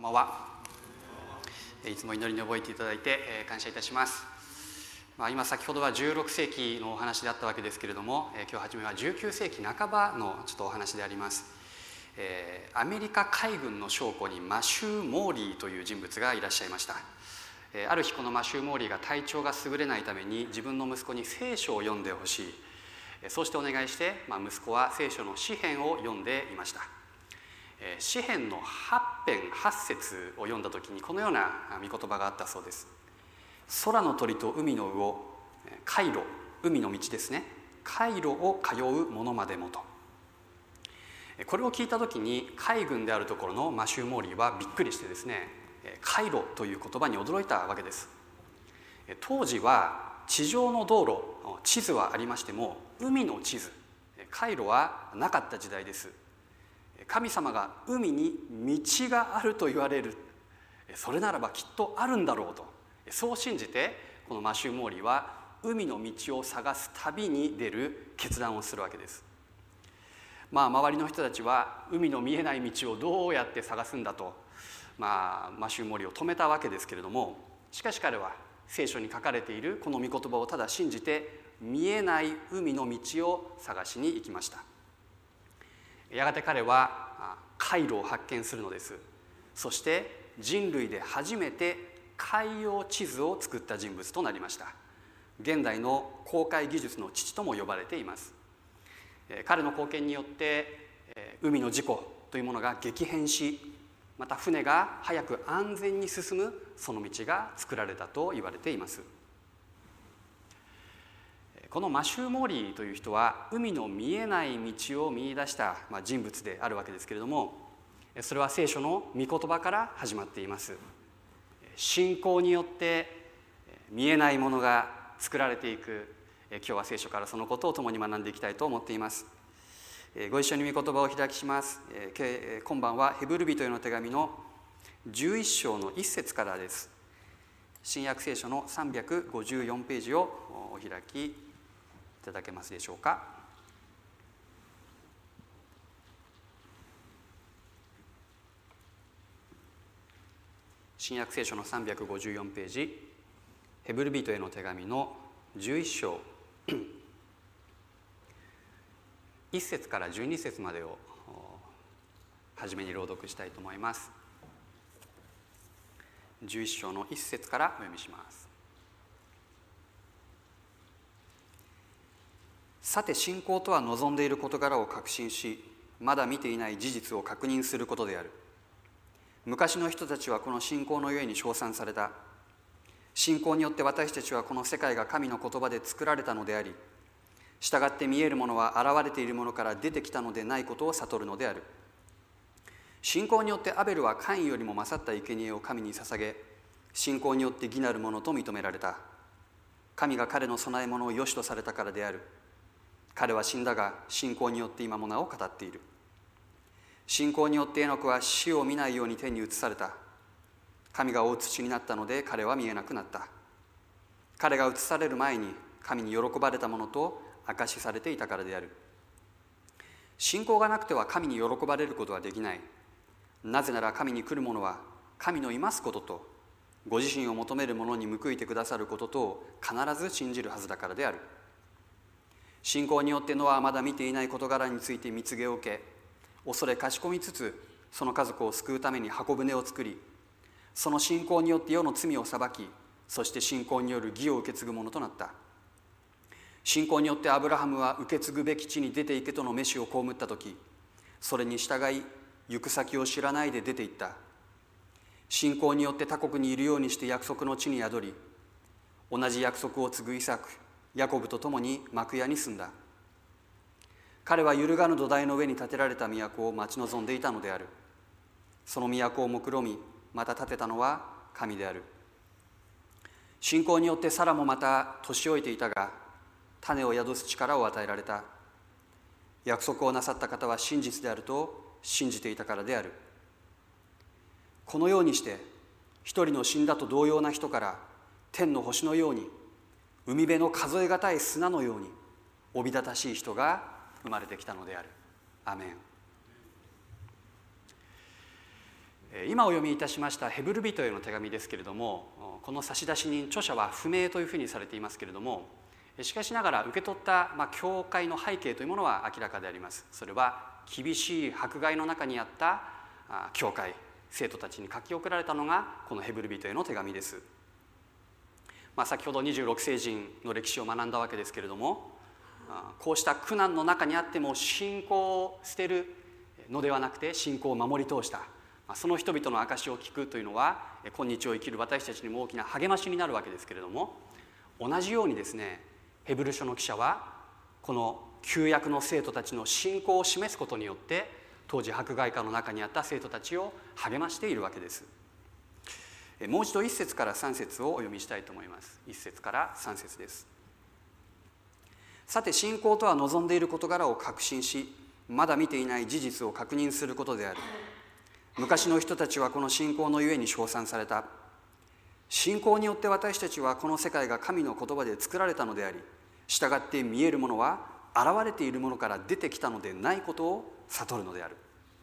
んばんは。いつも祈りに覚えていただいて感謝いたします。今先ほどは16世紀のお話であったわけですけれども、今日初めは19世紀半ばのちょっとお話であります。アメリカ海軍の将校にマシュー・モーリーという人物がいらっしゃいました。ある日このマシュー・モーリーが体調が優れないために自分の息子に聖書を読んでほしい、そうしてお願いして、息子は聖書の詩編を読んでいました。詩編の8編8節を読んだ時にこのような御言葉があったそうです。空の鳥と海の魚、海路、海の道ですね、海路を通う者までもと。これを聞いた時に海軍であるところのマシュー・モーリーはびっくりしてですね、海路という言葉に驚いたわけです。当時は地上の道路、地図はありましても海の地図、海路はなかった時代です。神様が海に道があると言われる、それならばきっとあるんだろうと、そう信じてこのマシュー・モーリーは海の道を探す旅に出る決断をするわけです。周りの人たちは海の見えない道をどうやって探すんだと、マシュー・モーリーを止めたわけですけれども、しかし彼は聖書に書かれているこの御言葉をただ信じて見えない海の道を探しに行きました。やがて彼は海路を発見するのです。そして人類で初めて海洋地図を作った人物となりました。現代の航海技術の父とも呼ばれています。彼の貢献によって海の事故というものが激変し、また船が早く安全に進むその道が作られたと言われています。このマシュー・モーリーという人は海の見えない道を見出した人物であるわけですけれども、それは聖書の御言葉から始まっています。信仰によって見えないものが作られていく、今日は聖書からそのことを共に学んでいきたいと思っています。ご一緒に御言葉を開きします。今晩はヘブル人への手紙の11章の1節からです。新約聖書の354ページをお開きいただけますでしょうか。新約聖書の354ページ、ヘブル人への手紙の11章1節から12節までを初めに朗読したいと思います。11章の1節からお読みします。さて信仰とは望んでいる事柄を確信し、まだ見ていない事実を確認することである。昔の人たちはこの信仰のゆえに称賛された。信仰によって私たちはこの世界が神の言葉で作られたのであり、したがって見えるものは現れているものから出てきたのでないことを悟るのである。信仰によってアベルはカインよりも勝った生贄を神に捧げ、信仰によって義なるものと認められた。神が彼の供え物を良しとされたからである。彼は死んだが信仰によって今もなお語っている。信仰によってエノクは死を見ないように天に移された。神が大土になったので彼は見えなくなった。彼が移される前に神に喜ばれたものと証しされていたからである。信仰がなくては神に喜ばれることはできない。なぜなら神に来る者は神のいますこととご自身を求める者に報いてくださることとを必ず信じるはずだからである。信仰によってノアはまだ見ていない事柄について蜜毛を受け、恐れかしこみつつその家族を救うために箱舟を作り、その信仰によって世の罪を裁き、そして信仰による義を受け継ぐものとなった。信仰によってアブラハムは受け継ぐべき地に出て行けとの召しを被ったとき、それに従い行く先を知らないで出て行った。信仰によって他国にいるようにして約束の地に宿り、同じ約束を継ぐイサク、ヤコブと共に幕屋に住んだ。彼は揺るがぬ土台の上に建てられた都を待ち望んでいたのである。その都を目論み、また建てたのは神である。信仰によってサラもまた年老いていたが、種を宿す力を与えられた。約束をなさった方は真実であると信じていたからである。このようにして一人の死んだと同様な人から天の星のように、海辺の数えがたい砂のようにおびただしい人が生まれてきたのである。アメン。 今お読みいたしましたヘブル人への手紙ですけれども、この差出人著者は不明というふうにされていますけれども、しかしながら受け取った教会の背景というものは明らかであります。それは厳しい迫害の中にあった教会、生徒たちに書き送られたのがこのヘブル人への手紙です。先ほど26聖人の歴史を学んだわけですけれども、こうした苦難の中にあっても信仰を捨てるのではなくて信仰を守り通したその人々の証しを聞くというのは今日を生きる私たちにも大きな励ましになるわけですけれども、同じようにですね、ヘブル書の記者はこの旧約の生徒たちの信仰を示すことによって当時迫害下の中にあった生徒たちを励ましているわけです。もう一度1節から3節をお読みしたいと思います。1節から3節です。さて信仰とは望んでいる事柄を確信し、まだ見ていない事実を確認することである。昔の人たちはこの信仰のゆえに称賛された。信仰によって私たちはこの世界が神の言葉で作られたのであり、従って見えるものは現れているものから出てきたのでないことを悟るのである。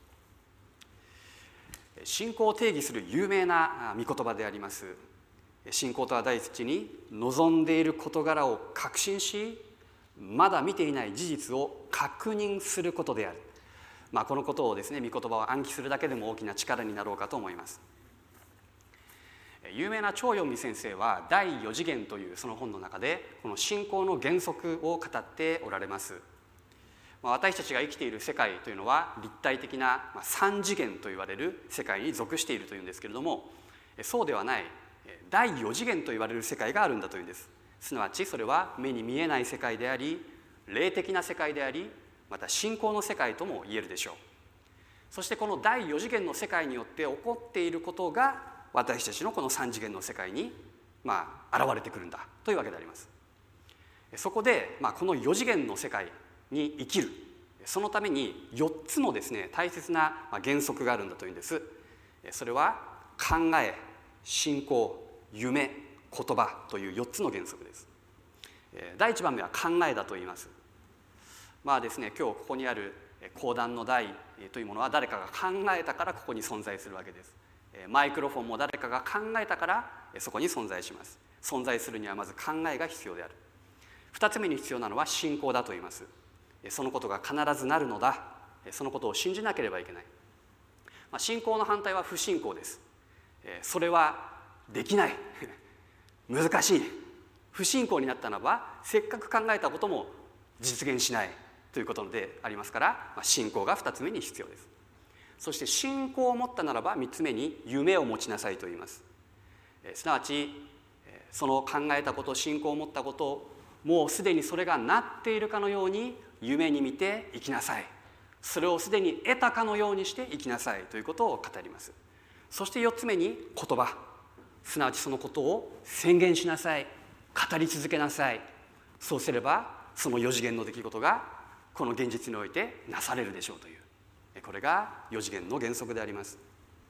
信仰を定義する有名な御言葉であります。信仰とは第一に望んでいる事柄を確信し、まだ見ていない事実を確認することである。このことをですね、御言葉を暗記するだけでも大きな力になろうかと思います。有名な張陽美先生は第4次元というその本の中でこの信仰の原則を語っておられます。私たちが生きている世界というのは立体的な3次元といわれる世界に属しているというんですけれども、そうではない第4次元といわれる世界があるんだというんです。すなわちそれは目に見えない世界であり、霊的な世界であり、また信仰の世界とも言えるでしょう。そしてこの第4次元の世界によって起こっていることが私たちのこの3次元の世界に現れてくるんだというわけであります。そこでこの4次元の世界に生きる、そのために4つのですね大切な原則があるんだというんです。それは考え、信仰、夢、言葉という4つの原則です。第1番目は考えだと言います。ですね、今日ここにある講談の台というものは誰かが考えたからここに存在するわけです。マイクロフォンも誰かが考えたからそこに存在します。存在するにはまず考えが必要である。2つ目に必要なのは信仰だと言います。そのことが必ずなるのだ、そのことを信じなければいけない。信仰の反対は不信仰です。それはできない難しい、不信仰になったならばせっかく考えたことも実現しないということでありますから、信仰が2つ目に必要です。そして信仰を持ったならば3つ目に夢を持ちなさいと言います。すなわちその考えたこと、信仰を持ったことをもうすでにそれがなっているかのように夢に見て生きなさい。それをすでに得たかのようにして生きなさいということを語ります。そして4つ目に言葉、すなわちそのことを宣言しなさい、語り続けなさい。そうすればその4次元の出来事がこの現実においてなされるでしょうという、これが4次元の原則であります。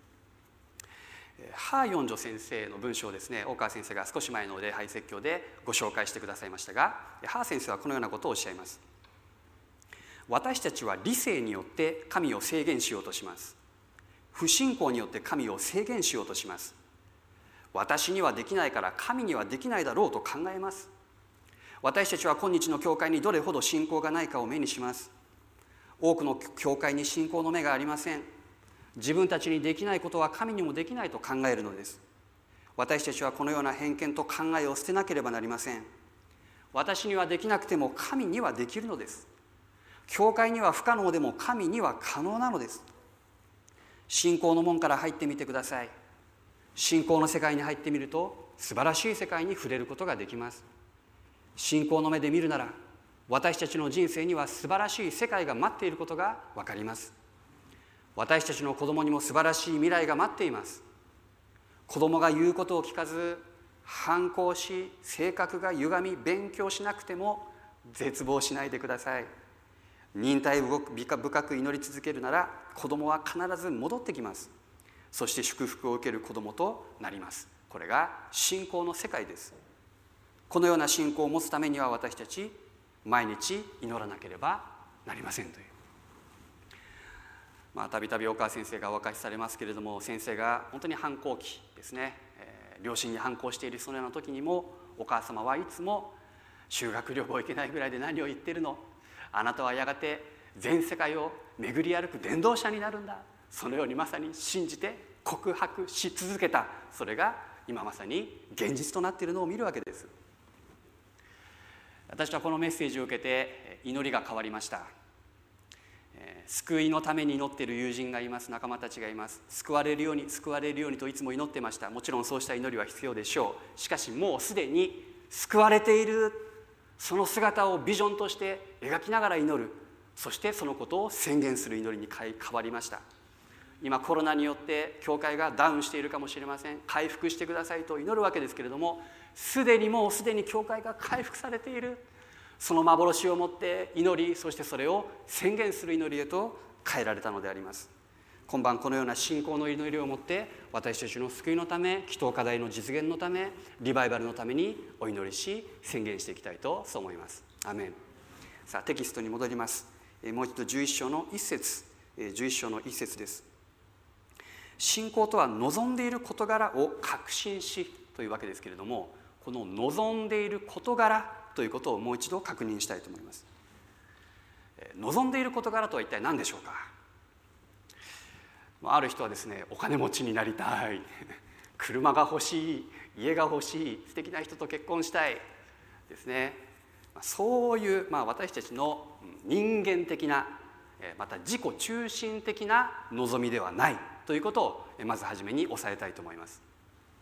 ハー・ヨンジョ先生の文章をですね、大川先生が少し前の礼拝説教でご紹介してくださいましたが、ハー先生はこのようなことをおっしゃいます。私たちは理性によって神を制限しようとします。不信仰によって神を制限しようとします。私にはできないから神にはできないだろうと考えます。私たちは今日の教会にどれほど信仰がないかを目にします。多くの教会に信仰の目がありません。自分たちにできないことは神にもできないと考えるのです。私たちはこのような偏見と考えを捨てなければなりません。私にはできなくても神にはできるのです。教会には不可能でも神には可能なのです。信仰の門から入ってみてください。信仰の世界に入ってみると素晴らしい世界に触れることができます。信仰の目で見るなら私たちの人生には素晴らしい世界が待っていることが分かります。私たちの子供にも素晴らしい未来が待っています。子供が言うことを聞かず反抗し性格が歪み勉強しなくても絶望しないでください。忍耐深く祈り続けるなら子供は必ず戻ってきます。そして祝福を受ける子供となります。これが信仰の世界です。このような信仰を持つためには私たち毎日祈らなければなりませんという。 たびたび大川先生がお明かしされますけれども、先生が本当に反抗期ですね、両親に反抗しているそのような時にも、お母様はいつも修学旅行行けないぐらいで何を言ってるの、あなたはやがて全世界を巡り歩く伝道者になるんだ、そのようにまさに信じて告白し続けた、それが今まさに現実となっているのを見るわけです。私はこのメッセージを受けて祈りが変わりました。救いのために祈っている友人がいます、仲間たちがいます。救われるように救われるようにといつも祈ってました。もちろんそうした祈りは必要でしょう。しかしもうすでに救われているその姿をビジョンとして描きながら祈る、そしてそのことを宣言する祈りに変わりました。今コロナによって教会がダウンしているかもしれません。回復してくださいと祈るわけですけれども、もうすでに教会が回復されている、その幻をもって祈り、そしてそれを宣言する祈りへと変えられたのであります。今晩このような信仰の祈りをもって私たちの救いのため、祈祷課題の実現のため、リバイバルのためにお祈りし宣言していきたいとそう思います。アメン。さあテキストに戻ります。もう一度11章の1節、11章の1節です。信仰とは望んでいる事柄を確信しというわけですけれども、この望んでいる事柄ということをもう一度確認したいと思います。望んでいる事柄とは一体何でしょうか。ある人はですね、お金持ちになりたい、車が欲しい、家が欲しい、素敵な人と結婚したいですね。そういう、私たちの人間的な、また自己中心的な望みではないということをまずはじめに押さえたいと思います。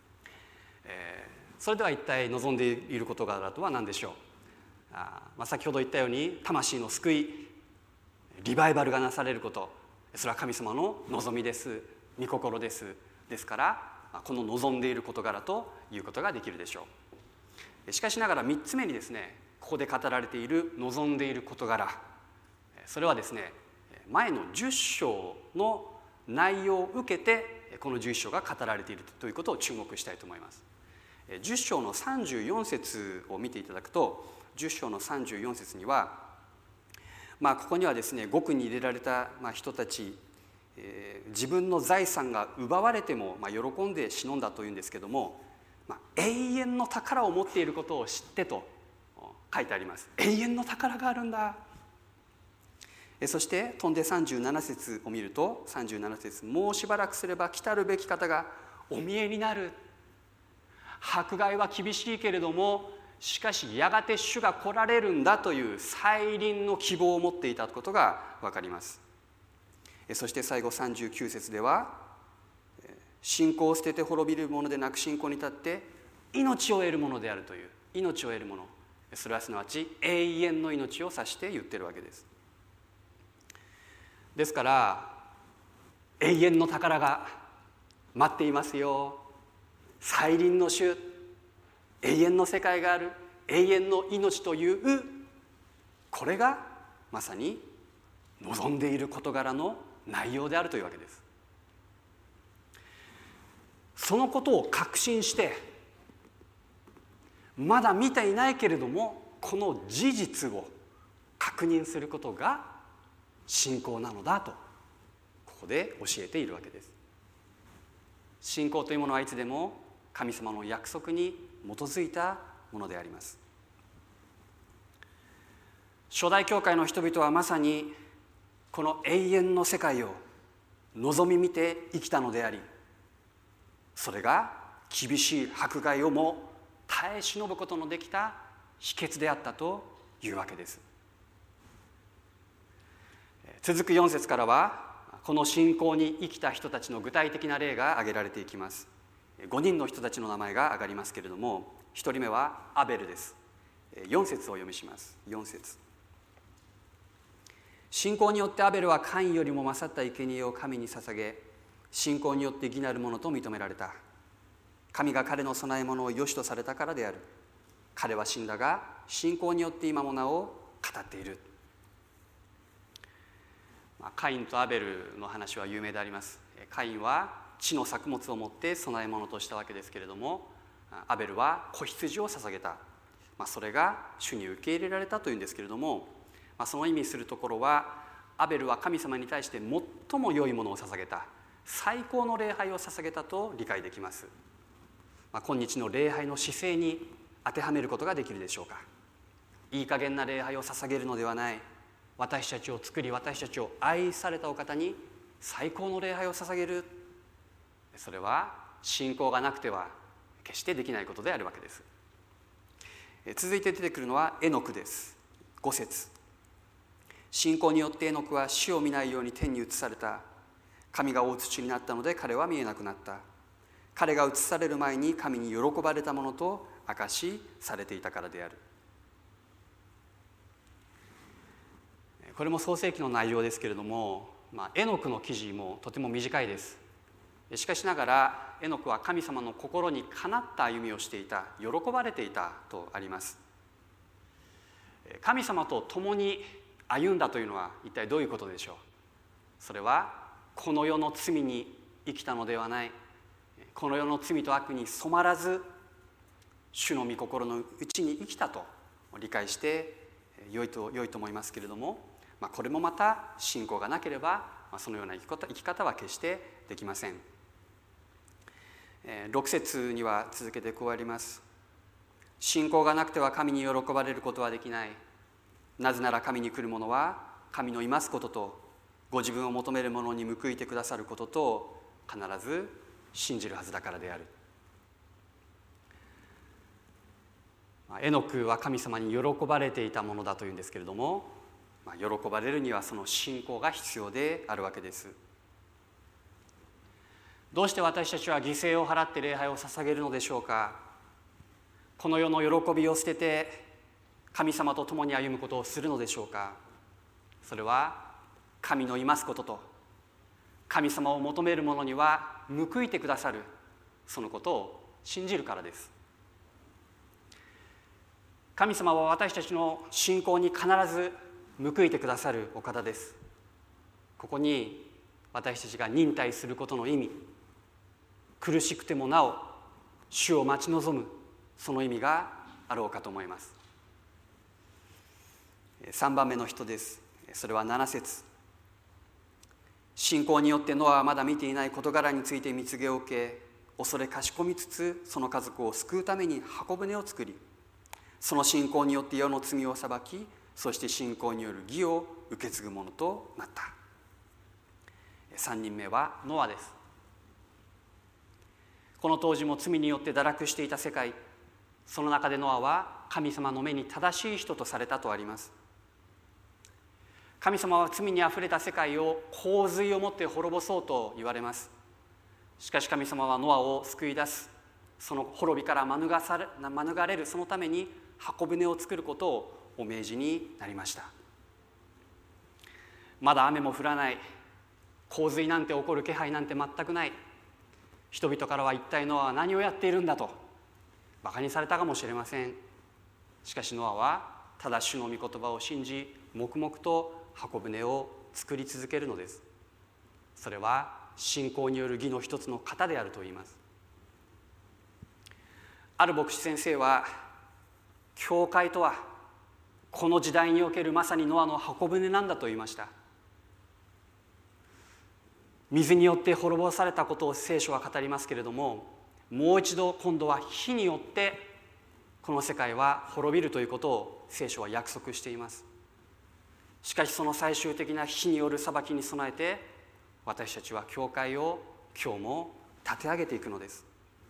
それでは一体望んでいる事柄とは何でしょう。先ほど言ったように魂の救い、リバイバルがなされること、それは神様の望みです、御心です。ですからこの望んでいる事柄ということができるでしょう。しかしながら3つ目にですね、ここで語られている望んでいる事柄、それはですね、前の10章の内容を受けてこの11章が語られているということを注目したいと思います。10章の34節を見ていただくと、10章の34節には、ここにはですね、獄に入れられた人たち、自分の財産が奪われても喜んで忍んだというんですけども、永遠の宝を持っていることを知ってと書いてあります。永遠の宝があるんだ。そして飛んで37節を見ると、37節、もうしばらくすれば来たるべき方がお見えになる。迫害は厳しいけれども、しかしやがて主が来られるんだという再臨の希望を持っていたことが分かります。そして最後39節では、信仰を捨てて滅びるものでなく信仰に立って命を得るものであるという、命を得るもの、それはすなわち永遠の命を指して言っているわけです。ですから永遠の宝が待っていますよ、再臨の主、永遠の世界がある、永遠の命という、これがまさに望んでいる事柄の内容であるというわけです。そのことを確信して、まだ見ていないけれどもこの事実を確認することが信仰なのだとここで教えているわけです。信仰というものはいつでも神様の約束に基づいたものであります。初代教会の人々はまさにこの永遠の世界を望み見て生きたのであり、それが厳しい迫害をも耐え忍ぶことのできた秘訣であったというわけです。続く4節からはこの信仰に生きた人たちの具体的な例が挙げられていきます。5人の人たちの名前が挙がりますけれども、1人目はアベルです。4節をお読みします。4節、信仰によってアベルはカインよりも勝った生贄を神に捧げ、信仰によって義なるものと認められた。神が彼の供え物を良しとされたからである。彼は死んだが信仰によって今もなお語っている。カインとアベルの話は有名であります。カインは地の作物を持って供え物としたわけですけれども、アベルは子羊を捧げた。それが主に受け入れられたというんですけれども、その意味するところはアベルは神様に対して最も良いものを捧げた、最高の礼拝を捧げたと理解できます。今日の礼拝の姿勢に当てはめることができるでしょうか。いい加減な礼拝を捧げるのではない、私たちを作り私たちを愛されたお方に最高の礼拝を捧げる、それは信仰がなくては決してできないことであるわけです。続いて出てくるのはエノクです。5節。信仰によってエノクは死を見ないように天に移された。神が大土になったので彼は見えなくなった。彼が移される前に神に喜ばれたものと証しされていたからである。これも創世記の内容ですけれども、エノクの記事もとても短いです。しかしながらエノクは神様の心にかなった歩みをしていた、喜ばれていたとあります。神様と共に歩んだというのは一体どういうことでしょう。それはこの世の罪に生きたのではない、この世の罪と悪に染まらず主の御心のうちに生きたと理解して良いと思いますけれども、これもまた信仰がなければそのような生き方は決してできません。6節には続けてこうあります。信仰がなくては神に喜ばれることはできない。なぜなら神に来る者は神のいますこととご自分を求める者に報いてくださることと必ず信じるはずだからである。エノクは神様に喜ばれていたものだというんですけれども、喜ばれるにはその信仰が必要であるわけです。どうして私たちは犠牲を払って礼拝を捧げるのでしょうか。この世の喜びを捨てて神様と共に歩むことをするのでしょうか。それは神のいますことと神様を求める者には報いてくださる、そのことを信じるからです。神様は私たちの信仰に必ず報いてくださるお方です。ここに私たちが忍耐することの意味、苦しくてもなお主を待ち望むその意味があろうかと思います。3番目の人です。それは7節。信仰によってノアはまだ見ていない事柄について蜜毛を受け、恐れかしこみつつその家族を救うために箱舟を作り、その信仰によって世の罪を裁き、そして信仰による義を受け継ぐものとなった。3人目はノアです。この当時も罪によって堕落していた世界、その中でノアは神様の目に正しい人とされたとあります。神様は罪にあふれた世界を洪水をもって滅ぼそうと言われます。しかし神様はノアを救い出す、その滅びから免れるそのために箱舟を作ることをお命じになりました。まだ雨も降らない、洪水なんて起こる気配なんて全くない、人々からは一体ノアは何をやっているんだとバカにされたかもしれません。しかしノアはただ主の御言葉を信じ、黙々と箱舟を作り続けるのです。それは信仰による義の一つの型であると言います。ある牧師先生は、教会とはこの時代におけるまさにノアの箱舟なんだと言いました。水によって滅ぼされたことを聖書は語りますけれども、もう一度今度は火によってこの世界は滅びるということを聖書は約束しています。しかしその最終的な火による裁きに備えて、私たちは教会を今日も立て上げていくのです。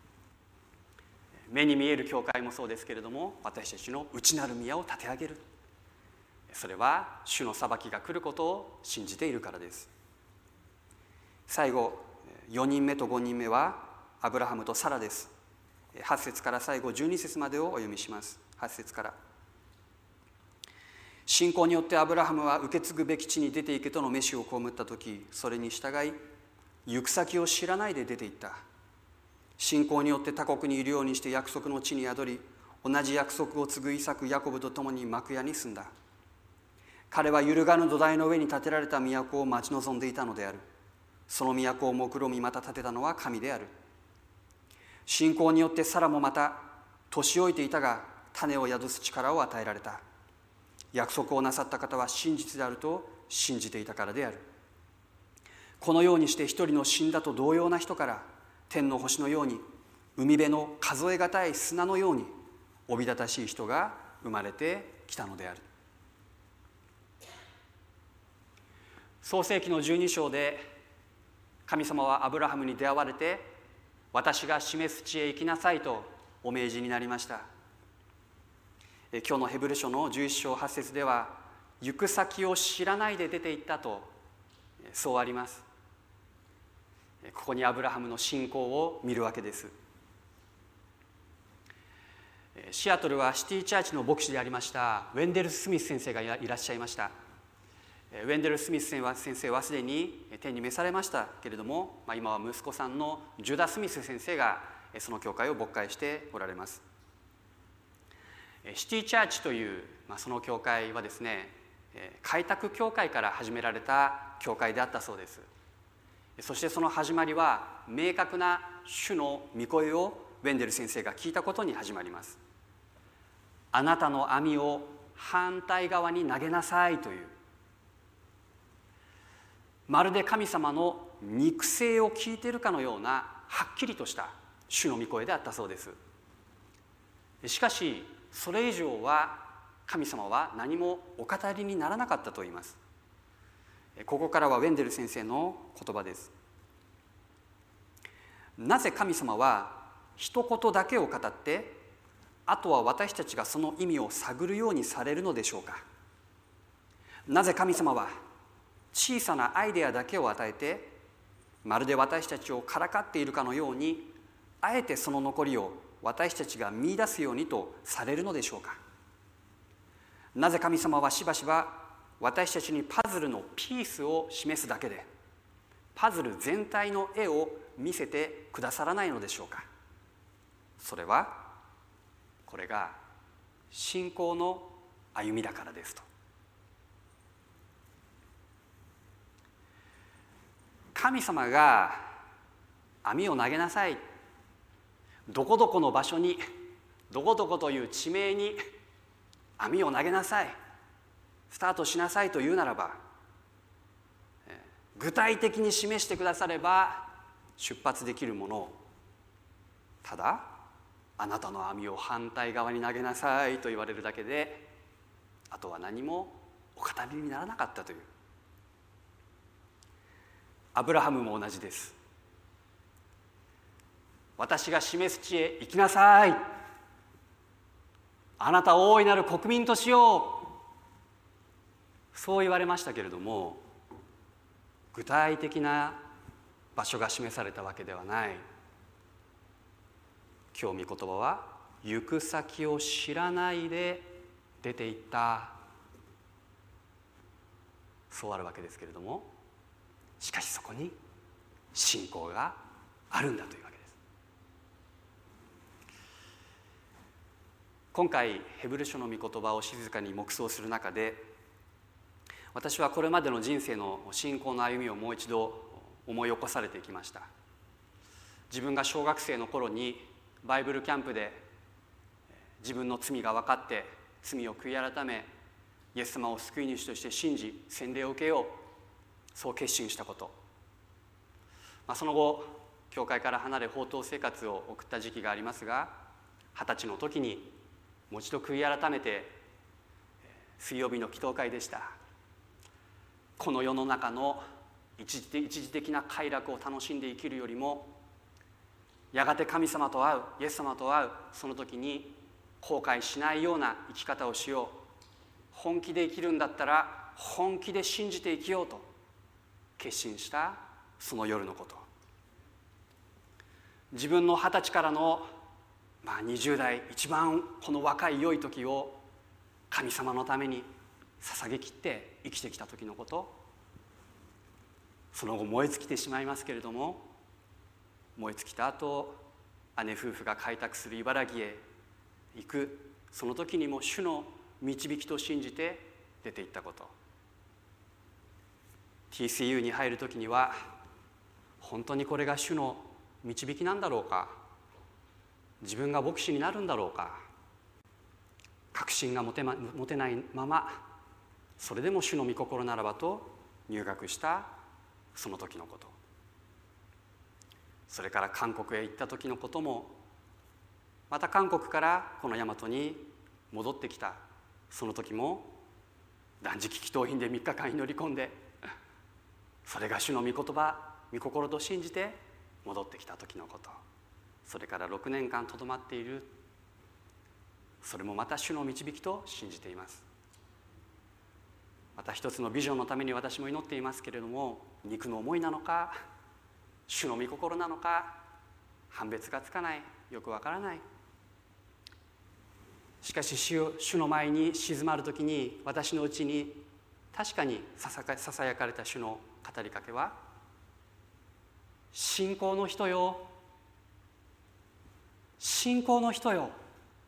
目に見える教会もそうですけれども、私たちの内なる宮を立て上げる、それは主の裁きが来ることを信じているからです。最後、4人目と5人目はアブラハムとサラです。8節から最後12節までをお読みします。8節から。信仰によってアブラハムは受け継ぐべき地に出て行けとの召しを被ったとき、それに従い行く先を知らないで出て行った。信仰によって他国にいるようにして約束の地に宿り、同じ約束を継ぐイサク、ヤコブと共に幕屋に住んだ。彼は揺るがぬ土台の上に建てられた都を待ち望んでいたのである。その都を目論みまた建てたのは神である。信仰によってサラもまた年老いていたが種を宿す力を与えられた。約束をなさった方は真実であると信じていたからである。このようにして一人の死んだと同様な人から天の星のように海辺の数えがたい砂のようにおびただしい人が生まれてきたのである。創世記の12章で神様はアブラハムに出会われて、私が示す地へ行きなさいとお命じになりました。今日のヘブル書の11章8節では、行く先を知らないで出て行ったとそうあります。ここにアブラハムの信仰を見るわけです。シアトルはシティチャーチの牧師でありましたウェンデル・スミス先生がいらっしゃいました。ウェンデル・スミス先生はすでに天に召されましたけれども、今は息子さんのジュダ・スミス先生がその教会を牧会しておられます。シティチャーチという、その教会はですね、開拓教会から始められた教会であったそうです。そしてその始まりは明確な主の御声をウェンデル先生が聞いたことに始まります。あなたの網を反対側に投げなさいという、まるで神様の肉声を聞いているかのようなはっきりとした主の御声であったそうです。しかしそれ以上は神様は何もお語りにならなかったと言います。ここからはウェンデル先生の言葉です。なぜ神様は一言だけを語って、あとは私たちがその意味を探るようにされるのでしょうか。なぜ神様は小さなアイデアだけを与えて、まるで私たちをからかっているかのように、あえてその残りを私たちが見出すようにとされるのでしょうか。なぜ神様はしばしば私たちにパズルのピースを示すだけで、パズル全体の絵を見せてくださらないのでしょうか。それはこれが信仰の歩みだからですと。神様が網を投げなさい、どこどこの場所にどこどこという地名に網を投げなさい、スタートしなさいというならば、具体的に示してくだされば出発できるものを、ただあなたの網を反対側に投げなさいと言われるだけで、あとは何もお語りにならなかったという。アブラハムも同じです。私が示す地へ行きなさい、あなたを大いなる国民としよう、そう言われましたけれども、具体的な場所が示されたわけではない。今日御言葉は行く先を知らないで出て行った、そうあるわけですけれども、しかしそこに信仰があるんだというわけです。今回ヘブル書の御言葉を静かに黙想する中で、私はこれまでの人生の信仰の歩みをもう一度思い起こされてきました。自分が小学生の頃にバイブルキャンプで自分の罪が分かって罪を悔い改め、イエス様を救い主として信じ洗礼を受けよう、そう決心したこと、その後教会から離れ放蕩生活を送った時期がありますが、20歳の時にもう一度悔い改めて、水曜日の祈祷会でした。この世の中の一時的な快楽を楽しんで生きるよりも、やがて神様と会う、イエス様と会う、その時に後悔しないような生き方をしよう、本気で生きるんだったら本気で信じて生きようと決心したその夜のこと。自分の20歳からの、20代一番この若い良い時を神様のために捧げきって生きてきた時のこと、その後燃え尽きてしまいますけれども、燃え尽きた後姉夫婦が開拓する茨城へ行く、その時にも主の導きと信じて出て行ったこと、TCU に入る時には本当にこれが主の導きなんだろうか、自分が牧師になるんだろうか、確信が持てないままそれでも主の御心ならばと入学したその時のこと、それから韓国へ行った時のことも、また韓国からこの大和に戻ってきたその時も、断食祈祷院で3日間祈り込んで、それが主の御言葉御心と信じて戻ってきた時のこと、それから6年間とどまっている、それもまた主の導きと信じています。また一つのビジョンのために私も祈っていますけれども、肉の思いなのか主の御心なのか判別がつかない、よくわからない。しかし主の前に静まるときに、私のうちに確かにささやかれた主の語りかけは、信仰の人よ、信仰の人よ、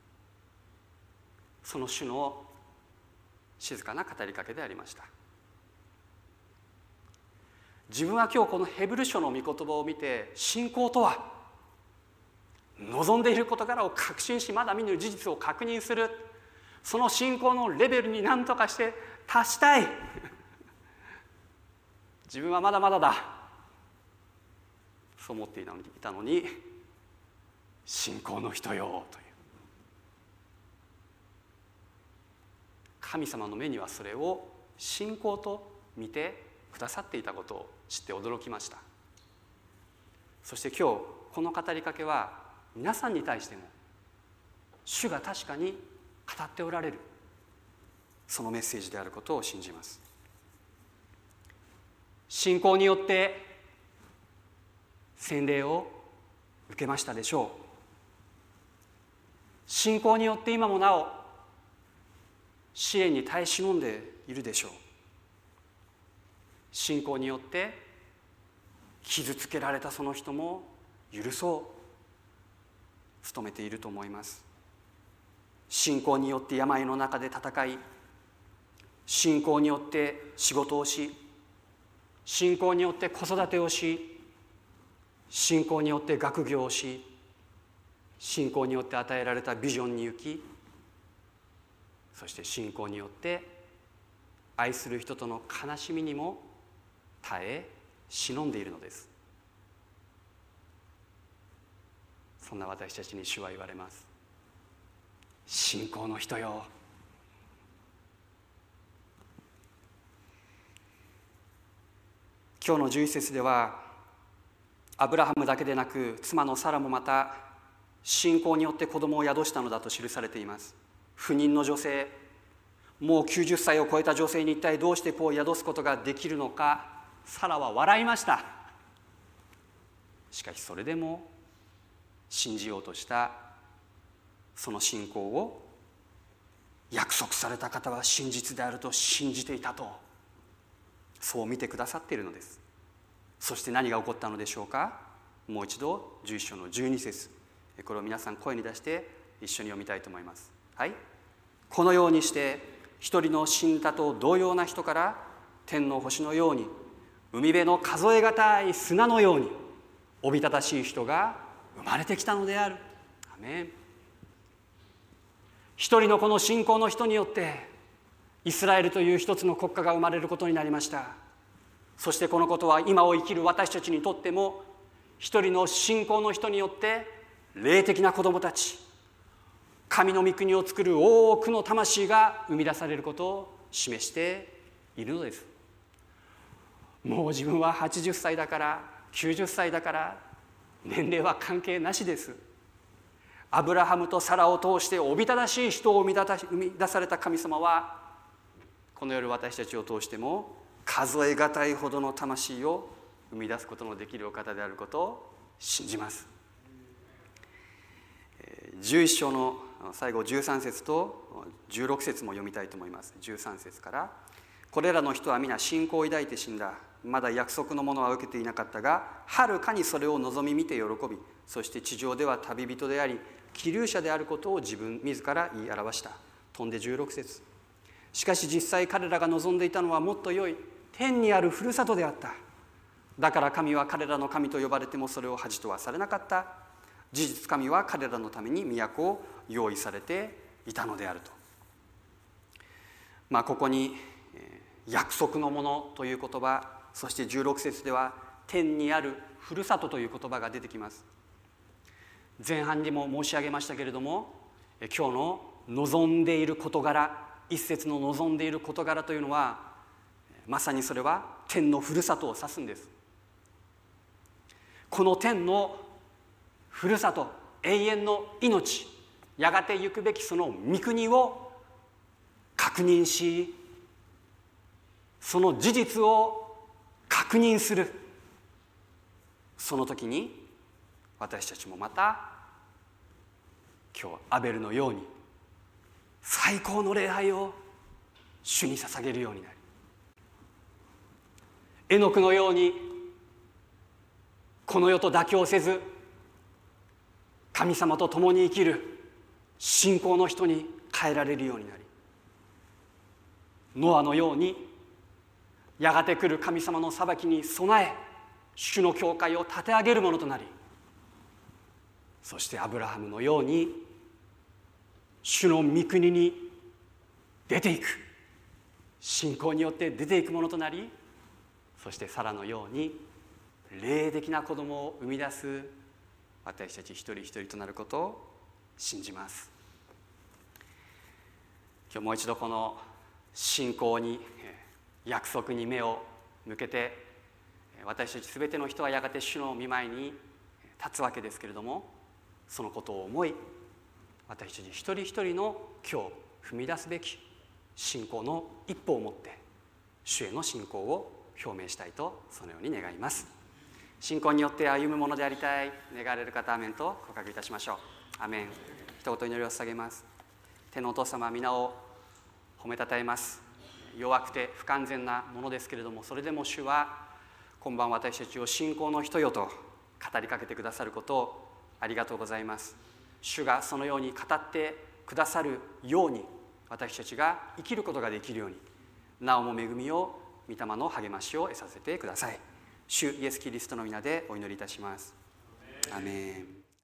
その主の静かな語りかけでありました。自分は今日このヘブル書の御言葉を見て、信仰とは望んでいる事柄を確信し、まだ見ぬ事実を確認する、その信仰のレベルに何とかして達したい自分はまだまだだ、そう思っていたのに、信仰の人よという、神様の目にはそれを信仰と見てくださっていたことを知って驚きました。そして今日この語りかけは皆さんに対しても主が確かに語っておられる、そのメッセージであることを信じます。信仰によって洗礼を受けましたでしょう。信仰によって今もなお試練に耐え忍んでいるでしょう。信仰によって傷つけられたその人も許そう努めていると思います。信仰によって病の中で戦い、信仰によって仕事をし、信仰によって子育てをし、信仰によって学業をし、信仰によって与えられたビジョンに行き、そして信仰によって愛する人との悲しみにも耐え忍んでいるのです。そんな私たちに主は言われます。信仰の人よ。今日の11節では、アブラハムだけでなく妻のサラもまた信仰によって子供を宿したのだと記されています。不妊の女性、もう90歳を超えた女性に一体どうして子を宿すことができるのか、サラは笑いました。しかしそれでも信じようとしたその信仰を、約束された方は真実であると信じていたと、そう見てくださっているのです。そして何が起こったのでしょうか。もう一度11章の12節、これを皆さん声に出して一緒に読みたいと思います。はい。このようにして一人の死んだと同様な人から天の星のように、海辺の数えがたい砂のようにおびただしい人が生まれてきたのである。アメン。一人のこの信仰の人によってイスラエルという一つの国家が生まれることになりました。そしてこのことは今を生きる私たちにとっても、一人の信仰の人によって霊的な子供たち、神の御国を作る多くの魂が生み出されることを示しているのです。もう自分は80歳だから90歳だから年齢は関係なしです。アブラハムとサラを通しておびただしい人を生み出された神様は、この夜私たちを通しても数えがたいほどの魂を生み出すことのできるお方であることを信じます。11章の最後13節と16節も読みたいと思います。13節から、これらの人は皆信仰を抱いて死んだ。まだ約束のものは受けていなかったが、はるかにそれを望み見て喜び、そして地上では旅人であり寄留者であることを自ら言い表した。飛んで16節、しかし実際彼らが望んでいたのはもっと良い天にあるふるさとであった。だから神は彼らの神と呼ばれてもそれを恥とはされなかった。事実神は彼らのために都を用意されていたのであると。ここに約束のものという言葉、そして16節では天にあるふるさとという言葉が出てきます。前半にも申し上げましたけれども、今日の望んでいる事柄、一節の望んでいる事柄というのは、まさにそれは天のふるさとを指すんです。この天のふるさと、永遠の命、やがて行くべきその御国を確認し、その事実を確認する。その時に私たちもまた今日アベルのように最高の礼拝を主に捧げるようになり、エノクのようにこの世と妥協せず神様と共に生きる信仰の人に変えられるようになり、ノアのようにやがて来る神様の裁きに備え主の教会を立て上げるものとなり、そしてアブラハムのように主の御国に出ていく、信仰によって出ていくものとなり、そしてサラのように霊的な子供を生み出す私たち一人一人となることを信じます。今日もう一度この信仰に、約束に目を向けて、私たちすべての人はやがて主の御前に立つわけですけれども、そのことを思い、私たち一人一人の今日踏み出すべき信仰の一歩を持って主への信仰を表明したいと、そのように願います。信仰によって歩むものでありたい、願われる方はアメンと告白いたしましょう。アメン。一言祈りを捧げます。天のお父様、皆を褒めたたえます。弱くて不完全なものですけれども、それでも主は今晩私たちを信仰の人よと語りかけてくださることをありがとうございます。主がそのように語ってくださるように、私たちが生きることができるように、なおも恵みを、御霊の励ましを得させてください。主イエスキリストの皆でお祈りいたします。アメン。